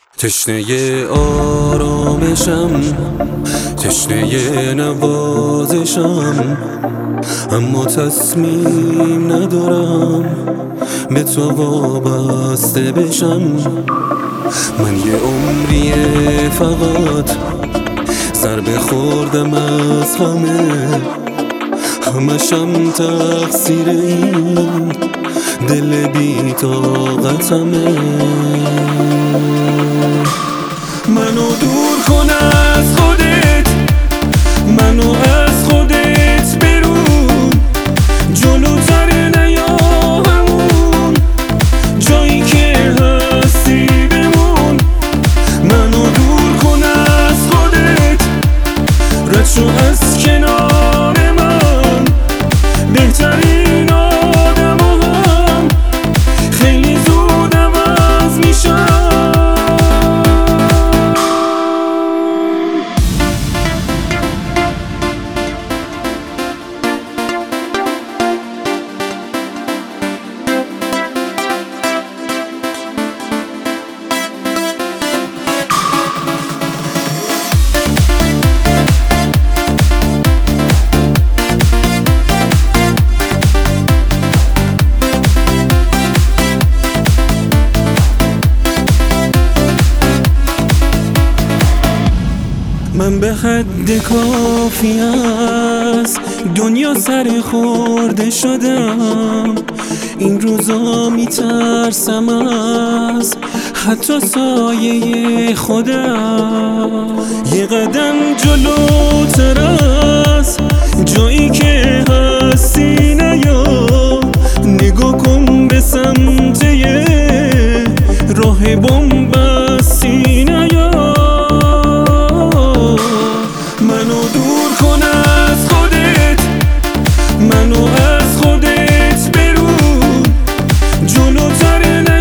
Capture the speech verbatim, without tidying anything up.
تشنه آرامشم، تشنه نوازشم، اما تصمیم ندارم به تو وابسته بشم. من یه عمریه فقط سر بخوردم از همه، همشم تقصیر این دل بی طاقتمه. منو دور کن از خودت، منو از خودت برون، جلوتر نیا همون جایی که هستی بمون. منو دور کن از خودت، رد شو از کنار من، بهترین آدم هم خیلی زود عوض میشن. من به حد کافی از دنیا سر خورده شدم، این روزا میترسم از حتی سایه خودم. یه قدم جلوتر از جایی که هستی نیا، نگاه کن به سمت یه راه بن‌بستی نیا. منو دور کن از خودت، منو از خودت برون، جلوتر